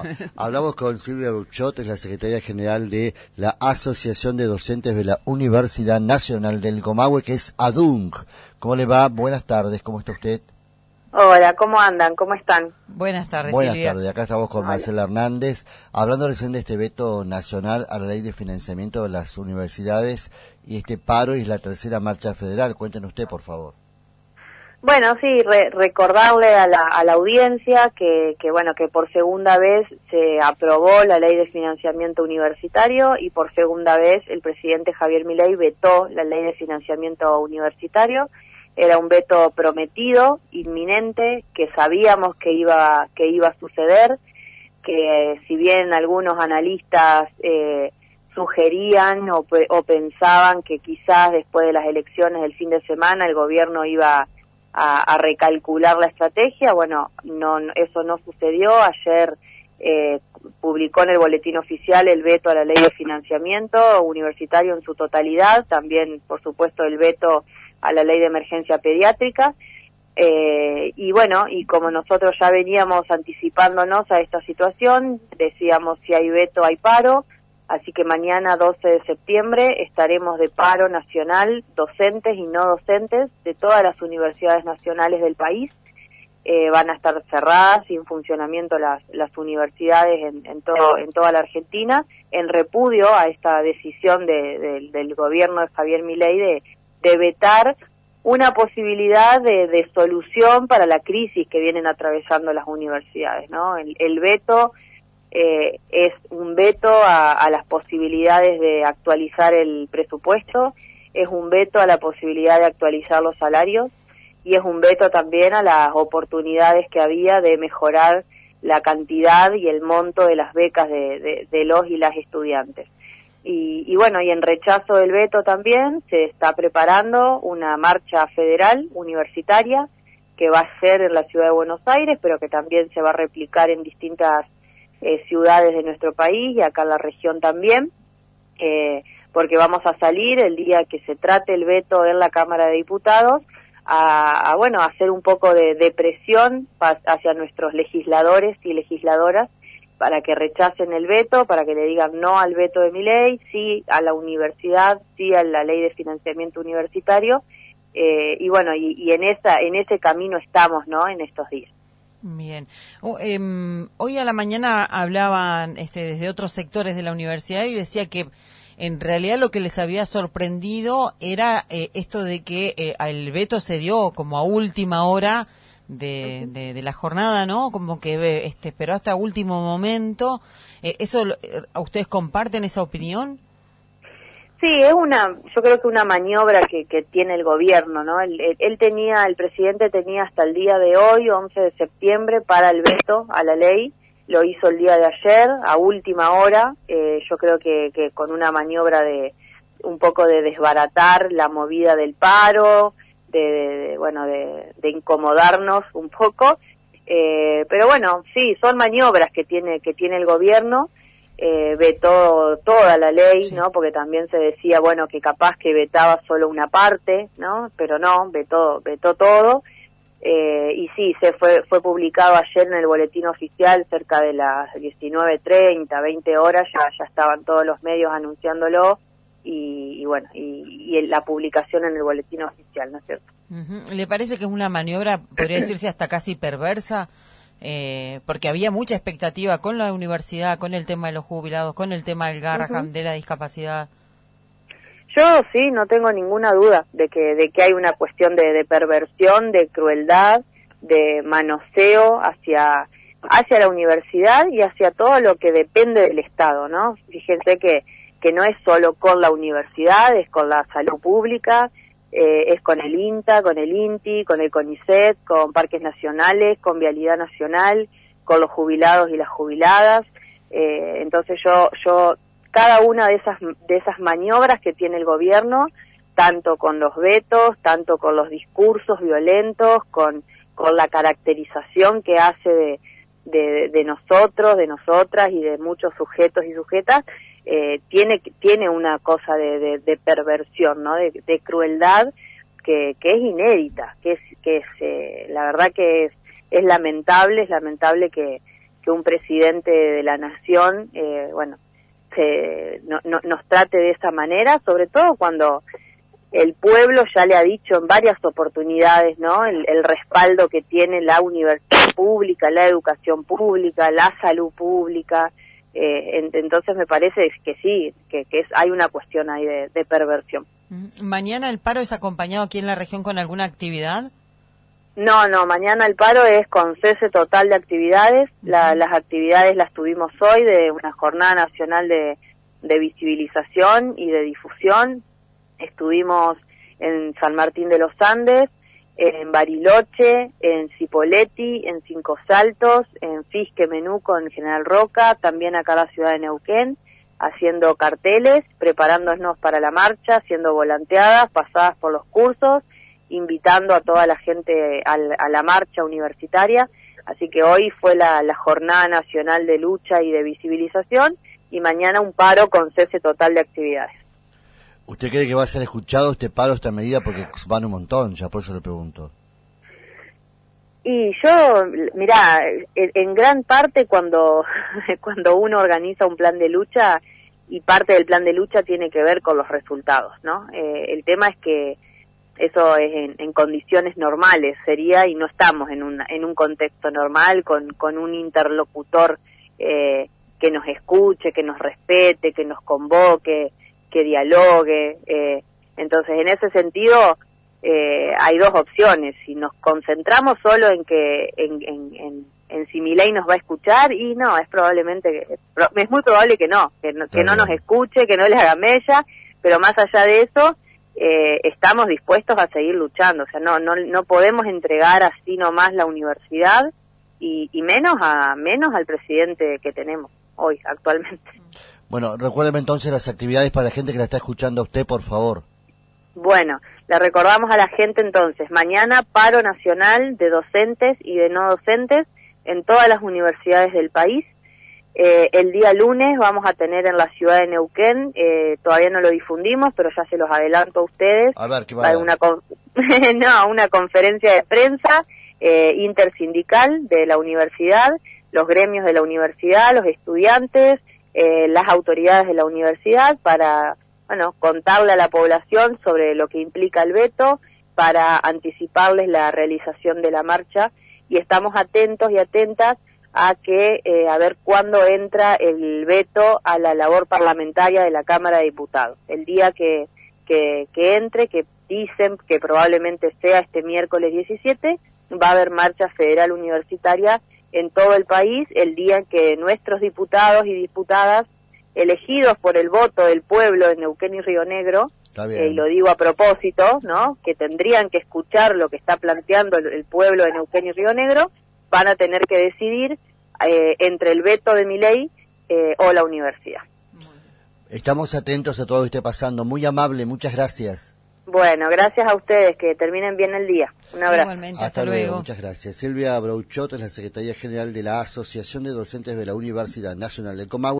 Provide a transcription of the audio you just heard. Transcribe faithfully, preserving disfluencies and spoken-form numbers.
Hablamos con Silvia Burchot, es la secretaria general de la Asociación de Docentes de la Universidad Nacional del Comahue, que es ADUNC. ¿Cómo le va? Buenas tardes, ¿cómo está usted? Hola, ¿cómo andan? ¿Cómo están? Buenas tardes, Buenas Silvia. tardes, acá estamos con Hola. Marcela Hernández, hablando recién de este veto nacional a la ley de financiamiento de las universidades y este paro y la tercera marcha federal. Cuéntenos usted, por favor. Bueno, sí, re recordarle a la, a la audiencia que, que, bueno, que por segunda vez se aprobó la ley de financiamiento universitario y por segunda vez el presidente Javier Milei vetó la ley de financiamiento universitario. Era un veto prometido, inminente, que sabíamos que iba, que iba a suceder, que si bien algunos analistas eh, sugerían o, o pensaban que quizás después de las elecciones del fin de semana el gobierno iba a, a recalcular la estrategia, bueno, no, eso no sucedió. Ayer eh, publicó en el boletín oficial el veto a la ley de financiamiento universitario en su totalidad, también por supuesto el veto a la ley de emergencia pediátrica, eh, y bueno, y como nosotros ya veníamos anticipándonos a esta situación, decíamos si hay veto hay paro, así que mañana doce de septiembre estaremos de paro nacional, docentes y no docentes de todas las universidades nacionales del país. Eh, van a estar cerradas, sin funcionamiento las, las universidades en, en, todo, en toda la Argentina, en repudio a esta decisión de, de, del gobierno de Javier Milei de de vetar una posibilidad de, de solución para la crisis que vienen atravesando las universidades, ¿no? El, el veto eh, es un veto a, a las posibilidades de actualizar el presupuesto, es un veto a la posibilidad de actualizar los salarios y es un veto también a las oportunidades que había de mejorar la cantidad y el monto de las becas de, de, de los y las estudiantes. Y, y bueno, y en rechazo del veto también se está preparando una marcha federal universitaria que va a ser en la ciudad de Buenos Aires, pero que también se va a replicar en distintas eh, ciudades de nuestro país y acá en la región también, eh, porque vamos a salir el día que se trate el veto en la Cámara de Diputados a, a bueno, a hacer un poco de, de presión hacia nuestros legisladores y legisladoras para que rechacen el veto, para que le digan no al veto de Milei, sí a la universidad, sí a la ley de financiamiento universitario, eh, y bueno, y, y en esa en ese camino estamos, ¿no?, en estos días. Bien. Oh, eh, hoy a la mañana hablaban este, desde otros sectores de la universidad y decía que en realidad lo que les había sorprendido era eh, esto de que eh, el veto se dio como a última hora De, de, de la jornada, ¿no? Como que este, esperó hasta último momento. Eh, ¿Eso, ustedes comparten esa opinión? Sí, es una, yo creo que una maniobra que, que tiene el gobierno, ¿no? Él, él, él tenía, el presidente tenía hasta el día de hoy, once de septiembre, para el veto a la ley. Lo hizo el día de ayer, a última hora. Eh, yo creo que, que con una maniobra de un poco de desbaratar la movida del paro, De, de, de bueno de, de incomodarnos un poco, eh, pero bueno, sí, son maniobras que tiene que tiene el gobierno. Eh, vetó toda la ley, sí, ¿no? Porque también se decía, bueno, que capaz que vetaba solo una parte, ¿no? Pero no, vetó vetó todo, eh, y sí, se fue fue publicado ayer en el boletín oficial cerca de las diecinueve treinta, veinte horas, ya ya estaban todos los medios anunciándolo. Y, y bueno, y, y la publicación en el boletín oficial, ¿no es cierto? Uh-huh. ¿Le parece que es una maniobra, podría decirse hasta casi perversa? Eh, porque había mucha expectativa con la universidad, con el tema de los jubilados, con el tema del Garrahan, uh-huh, de la discapacidad. Yo sí, no tengo ninguna duda de que de que hay una cuestión de, de perversión, de crueldad, de manoseo hacia hacia la universidad y hacia todo lo que depende del Estado, ¿no? Fíjense que que no es solo con la universidad, es con la salud pública, eh, es con el INTA, con el INTI, con el CONICET, con parques nacionales, con Vialidad Nacional, con los jubilados y las jubiladas. Eh, entonces yo, yo, cada una de esas, de esas maniobras que tiene el gobierno, tanto con los vetos, tanto con los discursos violentos, con, con la caracterización que hace de, de, de nosotros, de nosotras y de muchos sujetos y sujetas, Eh, tiene tiene una cosa de, de, de perversión, ¿no? De, de crueldad que, que es inédita, que es que es eh, la verdad que es es lamentable, es lamentable que que un presidente de la nación, eh, bueno, se, no, no, nos trate de esa manera, sobre todo cuando el pueblo ya le ha dicho en varias oportunidades, ¿no?, el, el respaldo que tiene la universidad pública, la educación pública, la salud pública. Eh, en, entonces me parece que sí, que, que es, hay una cuestión ahí de, de perversión. ¿Mañana el paro es acompañado aquí en la región con alguna actividad? No, no, mañana el paro es con cese total de actividades. La, las actividades las tuvimos hoy de una jornada nacional de, de visibilización y de difusión. Estuvimos en San Martín de los Andes, en Bariloche, en Cipolletti, en Cinco Saltos, en Fisque Menuco, en General Roca, también acá en la ciudad de Neuquén, haciendo carteles, preparándonos para la marcha, haciendo volanteadas, pasadas por los cursos, invitando a toda la gente a, a la marcha universitaria. Así que hoy fue la, la jornada nacional de lucha y de visibilización, y mañana un paro con cese total de actividades. ¿Usted cree que va a ser escuchado este paro, esta medida? Porque van un montón, ya por eso le pregunto. Y yo, mirá, en, en gran parte cuando, cuando uno organiza un plan de lucha, y parte del plan de lucha tiene que ver con los resultados, ¿no? Eh, el tema es que eso es en, en condiciones normales sería, y no estamos en un, en un contexto normal con, con un interlocutor eh, que nos escuche, que nos respete, que nos convoque, que dialogue. Eh, entonces, en ese sentido, eh, hay dos opciones. Si nos concentramos solo en que en, en, en, en si Milei nos va a escuchar, y no, es probablemente que, es muy probable que no, que no, que no nos escuche, que no les haga mella, pero más allá de eso, eh, estamos dispuestos a seguir luchando. O sea, no no no podemos entregar así nomás la universidad, y, y menos a menos al presidente que tenemos hoy, actualmente. Bueno, recuérdeme entonces las actividades para la gente que la está escuchando a usted, por favor. Bueno, le recordamos a la gente entonces, mañana paro nacional de docentes y de no docentes en todas las universidades del país. Eh, el día lunes vamos a tener en la ciudad de Neuquén, eh, todavía no lo difundimos, pero ya se los adelanto a ustedes. A ver, ¿qué va a haber? Una con... no, una conferencia de prensa eh, intersindical de la universidad, los gremios de la universidad, los estudiantes, Eh, las autoridades de la universidad, para, bueno, contarle a la población sobre lo que implica el veto, para anticiparles la realización de la marcha, y estamos atentos y atentas a que, eh, a ver cuándo entra el veto a la labor parlamentaria de la Cámara de Diputados. El día que, que, que entre, que dicen que probablemente sea este miércoles diecisiete, va a haber marcha federal universitaria en todo el país, el día en que nuestros diputados y diputadas, elegidos por el voto del pueblo de Neuquén y Río Negro, eh, y lo digo a propósito, ¿no?, que tendrían que escuchar lo que está planteando el, el pueblo de Neuquén y Río Negro, van a tener que decidir eh, entre el veto de Milei eh, o la universidad. Estamos atentos a todo lo que esté pasando. Muy amable, muchas gracias. Bueno, gracias a ustedes, que terminen bien el día. Un abrazo. Igualmente, hasta, hasta luego. luego. Muchas gracias. Silvia Brouchot es la secretaria general de la Asociación de Docentes de la Universidad Nacional del Comahue.